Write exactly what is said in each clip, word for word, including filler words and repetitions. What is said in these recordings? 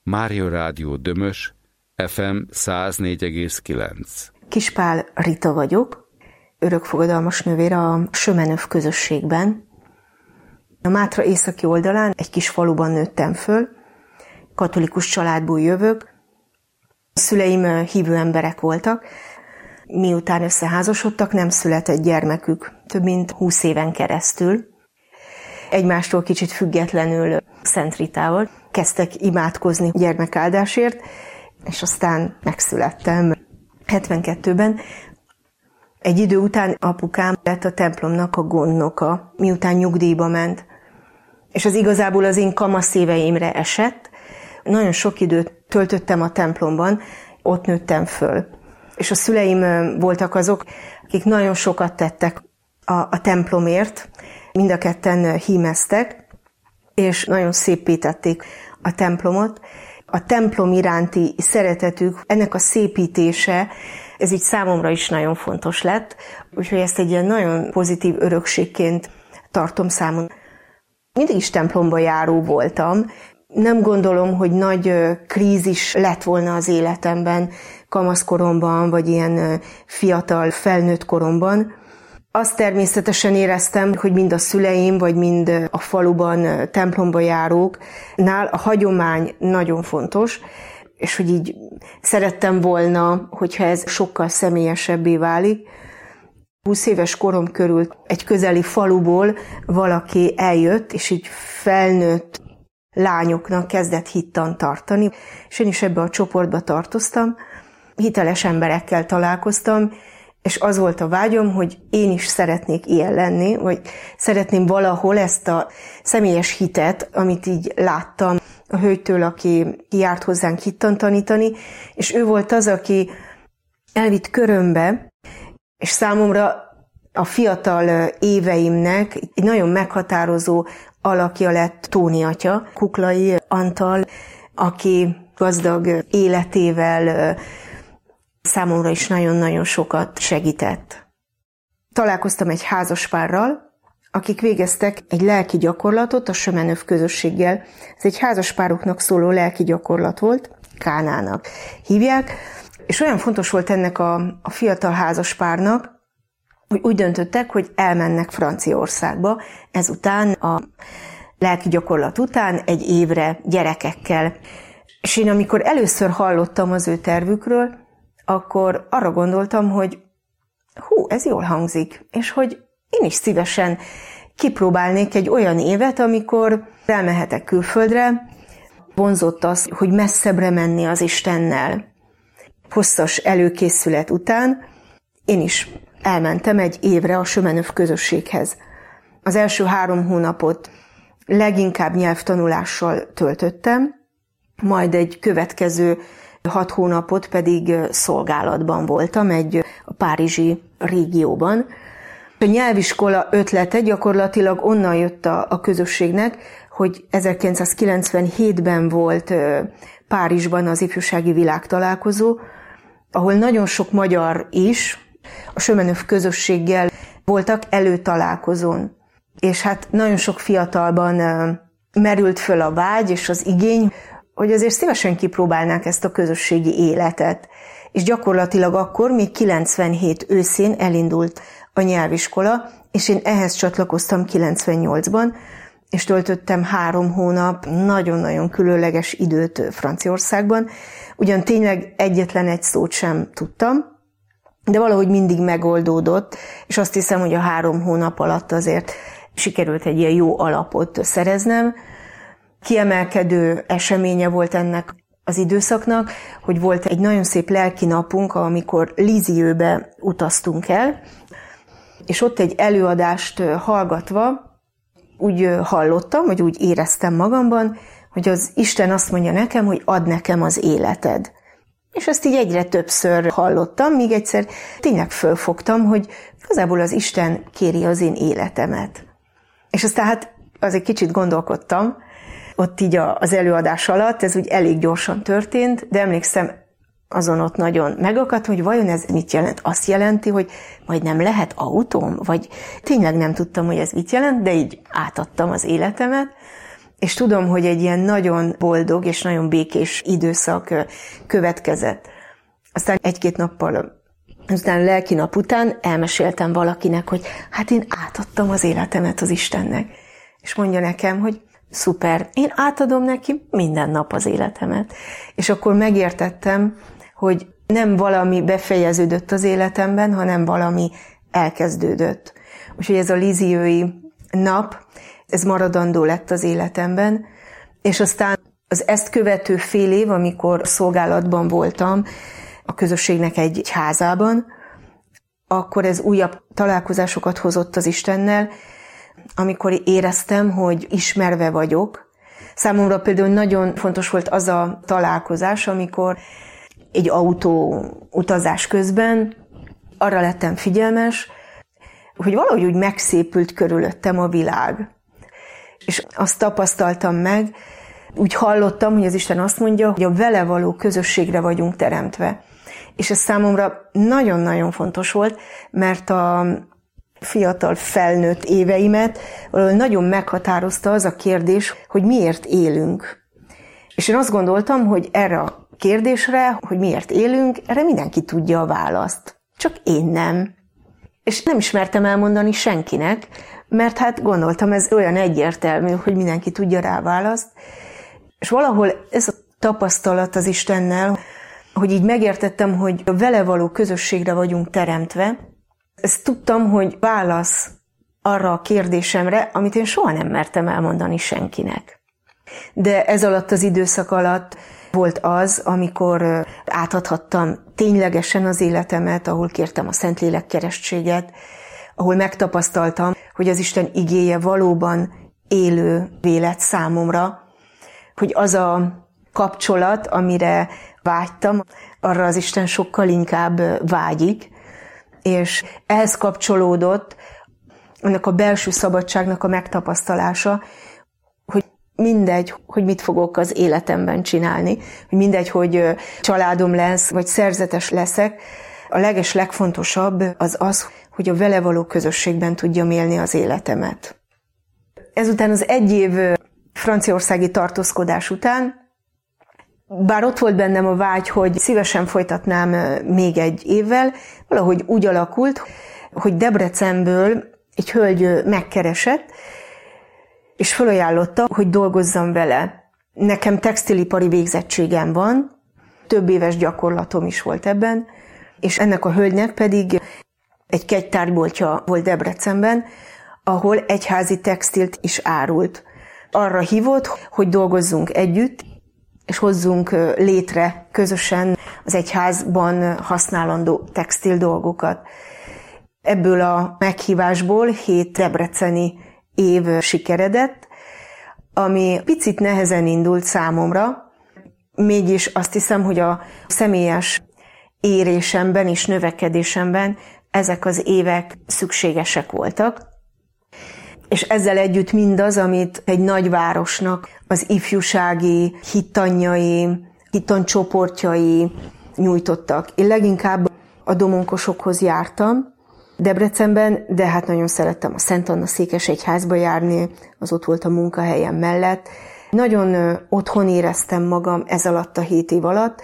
Mária Rádió Dömös, ef em száz négy egész kilenc. Kispál Rita vagyok, örökfogadalmas nővér a Sömenöv közösségben. A Mátra északi oldalán egy kis faluban nőttem föl, katolikus családból jövök. A szüleim hívő emberek voltak. Miután összeházasodtak, nem született gyermekük több mint húsz éven keresztül. Egymástól kicsit függetlenül Szent Ritával kezdtek imádkozni gyermekáldásért, és aztán megszülettem hetvenkettőben. Egy idő után apukám lett a templomnak a gondnoka, miután nyugdíjba ment. És az igazából az én kamasz éveimre esett. Nagyon sok időt töltöttem a templomban, ott nőttem föl. És a szüleim voltak azok, akik nagyon sokat tettek a, a templomért, mind a ketten hímeztek, és nagyon szépítették a templomot. A templom iránti szeretetük, ennek a szépítése, ez így számomra is nagyon fontos lett, úgyhogy ezt egy ilyen nagyon pozitív örökségként tartom számon. Mindig is templomba járó voltam. Nem gondolom, hogy nagy krízis lett volna az életemben, kamaszkoromban, vagy ilyen fiatal, felnőtt koromban. Azt természetesen éreztem, hogy mind a szüleim, vagy mind a faluban templomba járóknál a hagyomány nagyon fontos, és hogy így szerettem volna, hogyha ez sokkal személyesebbé válik. húsz éves korom körül egy közeli faluból valaki eljött, és így felnőtt lányoknak kezdett hittant tartani, és én is ebbe a csoportba tartoztam. Hiteles emberekkel találkoztam, és az volt a vágyom, hogy én is szeretnék ilyen lenni, vagy szeretném valahol ezt a személyes hitet, amit így láttam a hölgytől, aki járt hozzánk hittant tanítani, és ő volt az, aki elvitt Körömbe, és számomra a fiatal éveimnek egy nagyon meghatározó alakja lett Tóni atya, Kuklai Antal, aki gazdag életével számomra is nagyon-nagyon sokat segített. Találkoztam egy házaspárral, akik végeztek egy lelki gyakorlatot a Sömenöv közösséggel. Ez egy házaspároknak szóló lelki gyakorlat volt, Kánának hívják, és olyan fontos volt ennek a, a fiatal házaspárnak, hogy úgy döntöttek, hogy elmennek Franciaországba, ezután a lelki gyakorlat után egy évre gyerekekkel. És én amikor először hallottam az ő tervükről, akkor arra gondoltam, hogy hú, ez jól hangzik, és hogy én is szívesen kipróbálnék egy olyan évet, amikor elmehetek külföldre, vonzott az, hogy messzebbre menni az Istennel. Hosszas előkészület után én is elmentem egy évre a Sömenöv közösséghez. Az első három hónapot leginkább nyelvtanulással töltöttem, majd egy következő hat hónapot pedig szolgálatban voltam egy a párizsi régióban. A nyelviskola ötlete gyakorlatilag onnan jött a, a közösségnek, hogy ezerkilencszázkilencvenhétben volt Párizsban az ifjúsági világtalálkozó, ahol nagyon sok magyar is a Sömenöv közösséggel voltak előtalálkozón. És hát nagyon sok fiatalban merült föl a vágy és az igény, hogy azért szívesen kipróbálnák ezt a közösségi életet. És gyakorlatilag akkor, még kilencvenhét őszén elindult a nyelviskola, és én ehhez csatlakoztam kilencvennyolcban, és töltöttem három hónap nagyon-nagyon különleges időt Franciaországban. Ugyan tényleg egyetlen egy szót sem tudtam, de valahogy mindig megoldódott, és azt hiszem, hogy a három hónap alatt azért sikerült egy ilyen jó alapot szereznem. Kiemelkedő eseménye volt ennek az időszaknak, hogy volt egy nagyon szép lelki napunk, amikor Lisieuxbe utaztunk el, és ott egy előadást hallgatva úgy hallottam, vagy úgy éreztem magamban, hogy az Isten azt mondja nekem, hogy add nekem az életed. És ezt így egyre többször hallottam, míg egyszer tényleg fölfogtam, hogy igazából az Isten kéri az én életemet. És aztán hát azért kicsit gondolkodtam, ott így az előadás alatt, ez úgy elég gyorsan történt, de emlékszem, azon ott nagyon megakadt, hogy vajon ez mit jelent? Azt jelenti, hogy majd nem lehet autóm? Vagy tényleg nem tudtam, hogy ez mit jelent, de így átadtam az életemet, és tudom, hogy egy ilyen nagyon boldog és nagyon békés időszak következett. Aztán egy-két nappal aztán lelki nap után elmeséltem valakinek, hogy hát én átadtam az életemet az Istennek. És mondja nekem, hogy szuper, én átadom neki minden nap az életemet. És akkor megértettem, hogy nem valami befejeződött az életemben, hanem valami elkezdődött. Úgyhogy ez a líziói nap, ez maradandó lett az életemben, és aztán az ezt követő fél év, amikor szolgálatban voltam a közösségnek egy, egy házában, akkor ez újabb találkozásokat hozott az Istennel, amikor éreztem, hogy ismerve vagyok. Számomra például nagyon fontos volt az a találkozás, amikor egy autó utazás közben arra lettem figyelmes, hogy valahogy úgy megszépült körülöttem a világ. És azt tapasztaltam meg, úgy hallottam, hogy az Isten azt mondja, hogy a vele való közösségre vagyunk teremtve. És ez számomra nagyon-nagyon fontos volt, mert a fiatal felnőtt éveimet valahogy nagyon meghatározta az a kérdés, hogy miért élünk. És én azt gondoltam, hogy erre a kérdésre, hogy miért élünk, erre mindenki tudja a választ. Csak én nem. És nem ismertem elmondani senkinek, mert hát gondoltam, ez olyan egyértelmű, hogy mindenki tudja rá a választ. És valahol ez a tapasztalat az Istennel, hogy így megértettem, hogy a vele való közösségre vagyunk teremtve, ezt tudtam, hogy válasz arra a kérdésemre, amit én soha nem mertem elmondani senkinek. De ez alatt az időszak alatt volt az, amikor átadhattam ténylegesen az életemet, ahol kértem a Szentlélek keresztséget, ahol megtapasztaltam, hogy az Isten igéje valóban élő vélet számomra, hogy az a kapcsolat, amire vágytam, arra az Isten sokkal inkább vágyik, és ehhez kapcsolódott annak a belső szabadságnak a megtapasztalása, hogy mindegy, hogy mit fogok az életemben csinálni, hogy mindegy, hogy családom lesz, vagy szerzetes leszek, a leges legfontosabb az az, hogy a vele való közösségben tudjam élni az életemet. Ezután az egy év franciaországi tartózkodás után, bár ott volt bennem a vágy, hogy szívesen folytatnám még egy évvel, valahogy úgy alakult, hogy Debrecenből egy hölgy megkeresett, és felajánlotta, hogy dolgozzam vele. Nekem textilipari végzettségem van, több éves gyakorlatom is volt ebben, és ennek a hölgynek pedig egy kegytárboltja volt Debrecenben, ahol egyházi textilt is árult. Arra hívott, hogy dolgozzunk együtt, és hozzunk létre közösen az egyházban használandó textil dolgokat. Ebből a meghívásból hét debreceni év sikeredett, ami picit nehezen indult számomra, mégis azt hiszem, hogy a személyes érésemben és növekedésemben ezek az évek szükségesek voltak. És ezzel együtt mindaz, amit egy nagyvárosnak az ifjúsági hittanjai, hittancsoportjai nyújtottak. Én leginkább a domonkosokhoz jártam Debrecenben, de hát nagyon szerettem a Szent Anna székesegyházba járni, az ott volt a munkahelyem mellett. Nagyon otthon éreztem magam ez alatt a hét év alatt,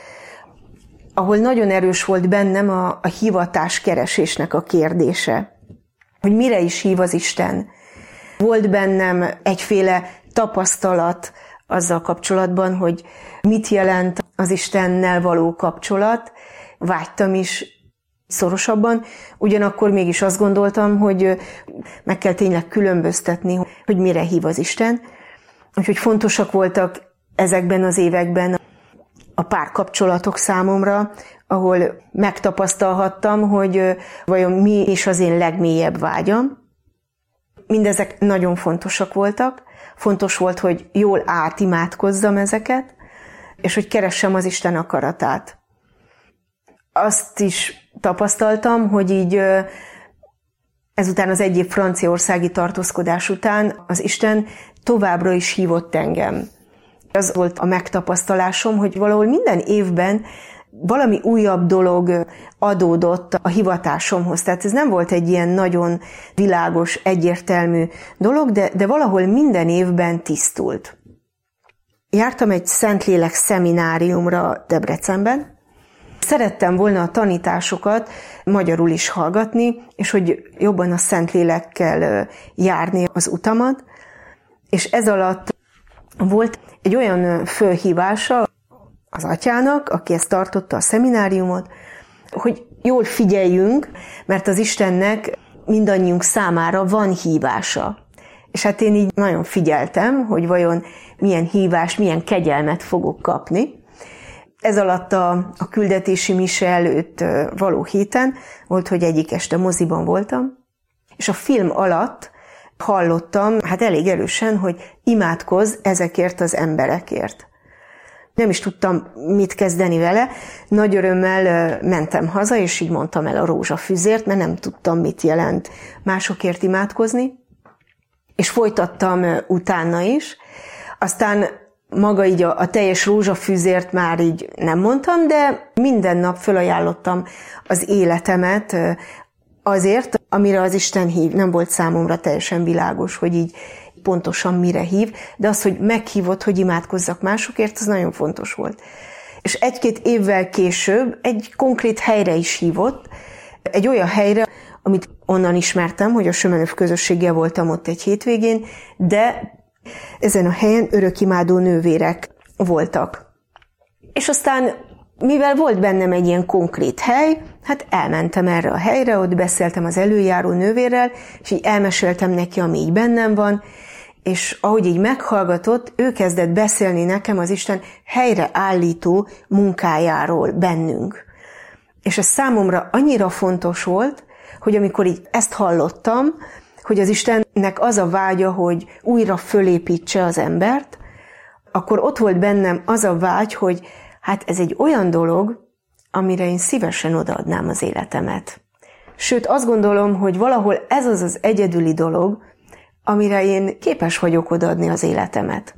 ahol nagyon erős volt bennem a, a hivatáskeresésnek a kérdése, hogy mire is hív az Isten. Volt bennem egyféle tapasztalat azzal kapcsolatban, hogy mit jelent az Istennel való kapcsolat. Vágytam is szorosabban, ugyanakkor mégis azt gondoltam, hogy meg kell tényleg különböztetni, hogy mire hív az Isten. Úgyhogy fontosak voltak ezekben az években a párkapcsolatok számomra, ahol megtapasztalhattam, hogy vajon mi is az én legmélyebb vágyam. Mindezek nagyon fontosak voltak. Fontos volt, hogy jól átimádkozzam ezeket, és hogy keressem az Isten akaratát. Azt is tapasztaltam, hogy így ezután az egy év franciaországi tartózkodás után az Isten továbbra is hívott engem. Az volt a megtapasztalásom, hogy valahol minden évben valami újabb dolog adódott a hivatásomhoz. Tehát ez nem volt egy ilyen nagyon világos, egyértelmű dolog, de, de valahol minden évben tisztult. jártam egy Szentlélek szemináriumra Debrecenben. Szerettem volna a tanításokat magyarul is hallgatni, és hogy jobban a Szentlélekkel járni az utamat. És ez alatt volt egy olyan fölhívása az atyának, aki ezt tartotta a szemináriumot, hogy jól figyeljünk, mert az Istennek mindannyiunk számára van hívása. És hát én így nagyon figyeltem, hogy vajon milyen hívás, milyen kegyelmet fogok kapni. Ez alatt a, a küldetési mise előtt való héten volt, hogy egyik este moziban voltam, és a film alatt hallottam, hát elég erősen, hogy imádkozz ezekért az emberekért. Nem is tudtam, mit kezdeni vele. Nagy örömmel mentem haza, és így mondtam el a rózsafüzért, mert nem tudtam, mit jelent másokért imádkozni. És folytattam utána is. Aztán maga így a, a teljes rózsafüzért már így nem mondtam, de minden nap fölajánlottam az életemet azért, amire az Isten hív. Nem volt számomra teljesen világos, hogy így pontosan mire hív, de az, hogy meghívott, hogy imádkozzak másokért, az nagyon fontos volt. És egy-két évvel később egy konkrét helyre is hívott, egy olyan helyre, amit onnan ismertem, hogy a Sömenöv közösséggel voltam ott egy hétvégén, de ezen a helyen örökimádó nővérek voltak. És aztán, mivel volt bennem egy ilyen konkrét hely, hát elmentem erre a helyre, ott beszéltem az előjáró nővérrel, és így elmeséltem neki, ami így bennem van, és ahogy így meghallgatott, ő kezdett beszélni nekem az Isten helyreállító munkájáról bennünk. És ez számomra annyira fontos volt, hogy amikor így ezt hallottam, hogy az Istennek az a vágya, hogy újra fölépítse az embert, akkor ott volt bennem az a vágy, hogy hát ez egy olyan dolog, amire én szívesen odaadnám az életemet. Sőt, azt gondolom, hogy valahol ez az az egyedüli dolog, amire én képes vagyok odaadni az életemet.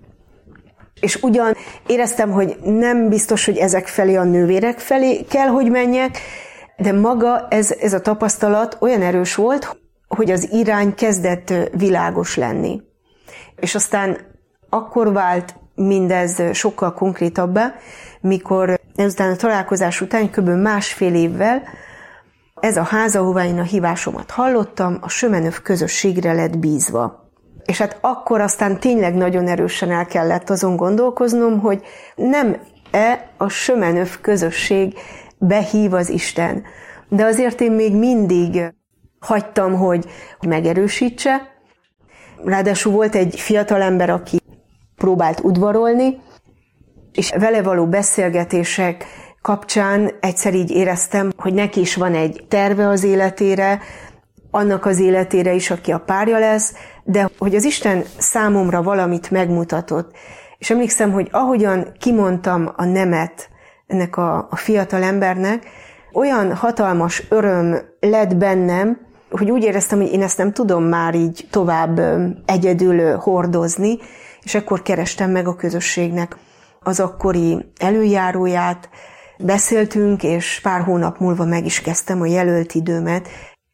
És ugyan éreztem, hogy nem biztos, hogy ezek felé, a nővérek felé kell, hogy menjek, de maga ez, ez a tapasztalat olyan erős volt, hogy az irány kezdett világos lenni. És aztán akkor vált mindez sokkal konkrétabbá, mikor ezután a találkozás után, kb. másfél évvel ez a ház, ahová én a hívásomat hallottam, a Sömenöv közösségre lett bízva. És hát akkor aztán tényleg nagyon erősen el kellett azon gondolkoznom, hogy nem-e a Sömenöv közösség behív az Isten. De azért én még mindig hagytam, hogy megerősítse. Ráadásul volt egy fiatalember, aki próbált udvarolni, és vele való beszélgetések kapcsán egyszer így éreztem, hogy neki is van egy terve az életére, annak az életére is, aki a párja lesz, de hogy az Isten számomra valamit megmutatott. És emlékszem, hogy ahogyan kimondtam a nemet ennek a, a fiatal embernek, olyan hatalmas öröm lett bennem, hogy úgy éreztem, hogy én ezt nem tudom már így tovább egyedül hordozni, és akkor kerestem meg a közösségnek az akkori előjáróját, beszéltünk, és pár hónap múlva meg is kezdtem a jelölt időmet.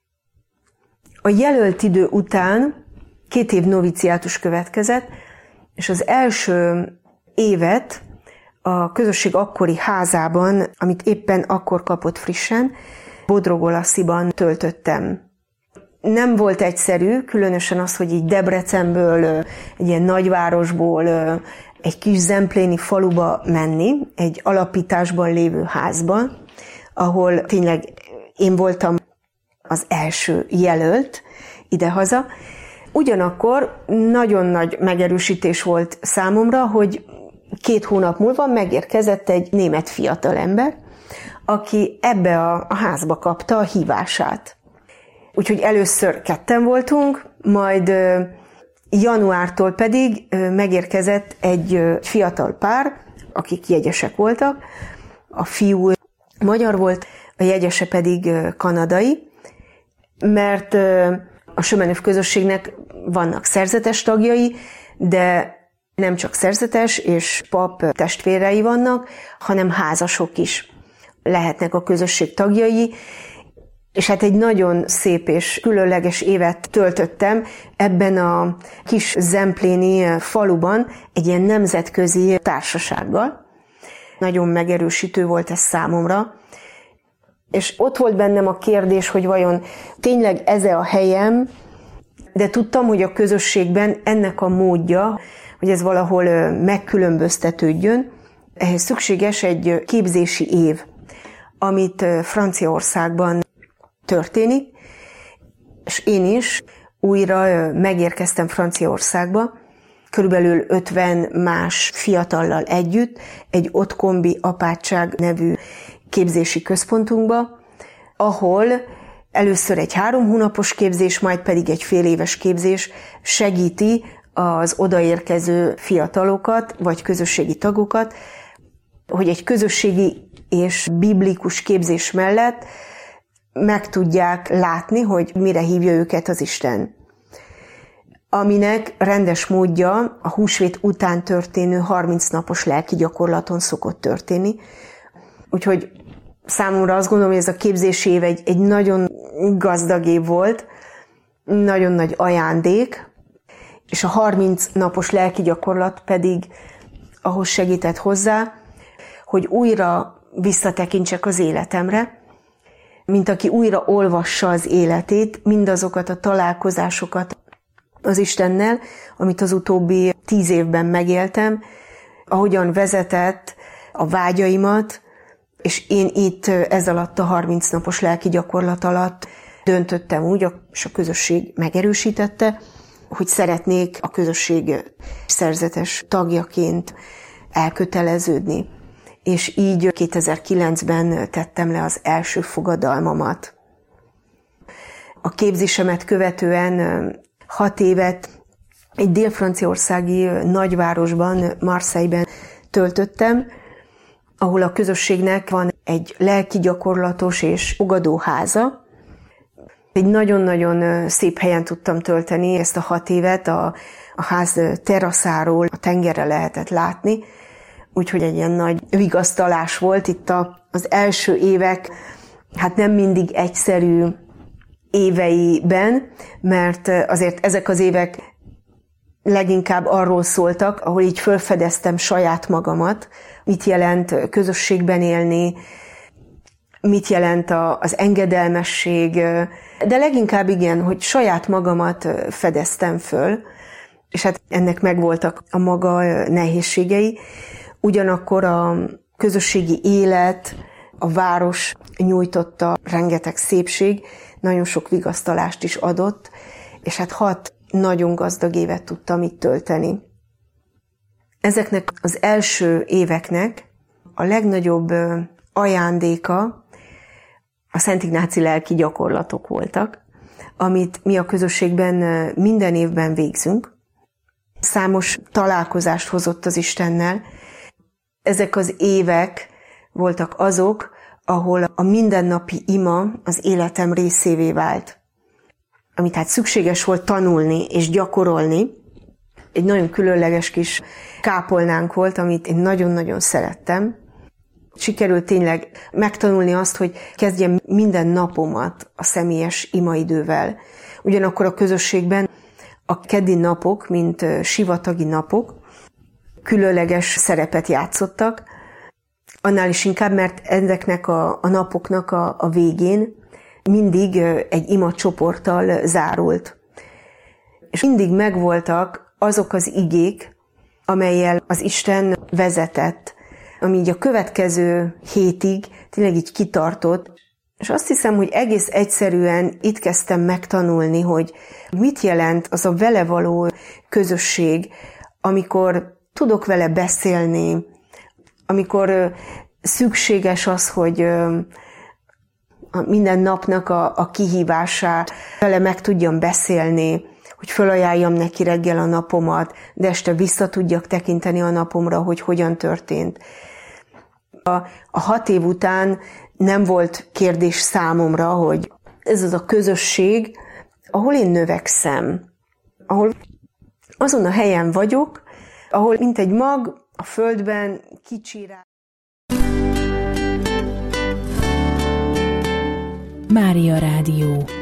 A jelölt idő után két év noviciátus következett, és az első évet a közösség akkori házában, amit éppen akkor kapott frissen, Bodrogolasziban töltöttem. Nem volt egyszerű, különösen az, hogy így Debrecenből, egy ilyen nagyvárosból, egy kis zempléni faluba menni, egy alapításban lévő házba, ahol tényleg én voltam az első jelölt idehaza. Ugyanakkor nagyon nagy megerősítés volt számomra, hogy két hónap múlva megérkezett egy német fiatalember, aki ebbe a, a házba kapta a hívását. Úgyhogy először ketten voltunk, majd januártól pedig megérkezett egy fiatal pár, akik jegyesek voltak. A fiú magyar volt, a jegyese pedig kanadai, mert a Sömenöv közösségnek vannak szerzetes tagjai, de nem csak szerzetes és pap testvérei vannak, hanem házasok is lehetnek a közösség tagjai, És hát egy nagyon szép és különleges évet töltöttem ebben a kis zempléni faluban egy ilyen nemzetközi társasággal. Nagyon megerősítő volt ez számomra. És ott volt bennem a kérdés, hogy vajon tényleg ez a helyem, de tudtam, hogy a közösségben ennek a módja, hogy ez valahol megkülönböztetődjön, ehhez szükséges egy képzési év, amit Franciaországban történik, és én is újra megérkeztem Franciaországba, körülbelül ötven más fiatallal együtt, egy Ottkombi apátság nevű képzési központunkba, ahol először egy három hónapos képzés, majd pedig egy fél éves képzés segíti az odaérkező fiatalokat, vagy közösségi tagokat, hogy egy közösségi és biblikus képzés mellett meg tudják látni, hogy mire hívja őket az Isten. Aminek rendes módja a húsvét után történő harminc napos lelki gyakorlaton szokott történni. Úgyhogy számomra azt gondolom, hogy ez a képzési év egy, egy nagyon gazdag év volt, nagyon nagy ajándék, és a harminc napos lelki gyakorlat pedig ahhoz segített hozzá, hogy újra visszatekintsek az életemre, mint aki újra olvassa az életét, mindazokat a találkozásokat az Istennel, amit az utóbbi tíz évben megéltem, ahogyan vezetett a vágyaimat, és én itt ez alatt a harminc napos lelki gyakorlat alatt döntöttem úgy, és a közösség megerősítette, hogy szeretnék a közösség szerzetes tagjaként elköteleződni. És így kétezer-kilencben tettem le az első fogadalmamat. A képzésemet követően hat évet egy dél-franciaországi nagyvárosban, Marseille-ben töltöttem, ahol a közösségnek van egy lelki gyakorlatos és fogadóháza. Egy nagyon-nagyon szép helyen tudtam tölteni ezt a hat évet, a, a ház teraszáról a tengerre lehetett látni, úgyhogy egy ilyen nagy vigasztalás volt itt a, az első évek, hát nem mindig egyszerű éveiben, mert azért ezek az évek leginkább arról szóltak, ahol így felfedeztem saját magamat, mit jelent közösségben élni, mit jelent az engedelmesség, de leginkább igen, hogy saját magamat fedeztem föl, és hát ennek megvoltak a maga nehézségei. Ugyanakkor a közösségi élet, a város nyújtotta rengeteg szépség, nagyon sok vigasztalást is adott, és hát hat nagyon gazdag évet tudtam itt tölteni. Ezeknek az első éveknek a legnagyobb ajándéka a Szent Ignáci lelki gyakorlatok voltak, amit mi a közösségben minden évben végzünk. Számos találkozást hozott az Istennel. Ezek az évek voltak azok, ahol a mindennapi ima az életem részévé vált. Amit hát szükséges volt tanulni és gyakorolni. Egy nagyon különleges kis kápolnánk volt, amit én nagyon-nagyon szerettem. Sikerült tényleg megtanulni azt, hogy kezdjem minden napomat a személyes imaidővel. Ugyanakkor a közösségben a keddi napok, mint sivatagi napok, különleges szerepet játszottak, annál is inkább, mert ezeknek a, a napoknak a, a végén mindig egy ima csoporttal zárult. És mindig megvoltak azok az igék, amellyel az Isten vezetett, ami így a következő hétig tényleg így kitartott, és azt hiszem, hogy egész egyszerűen itt kezdtem megtanulni, hogy mit jelent az a vele való közösség, amikor tudok vele beszélni, amikor szükséges az, hogy minden napnak a, a kihívását vele meg tudjam beszélni, hogy felajánljam neki reggel a napomat, de este vissza tudjak tekinteni a napomra, hogy hogyan történt. A, a hat év után nem volt kérdés számomra, hogy ez az a közösség, ahol én növekszem, ahol azon a helyen vagyok, ahol mint egy mag a földben kicsirál. Mária Rádió.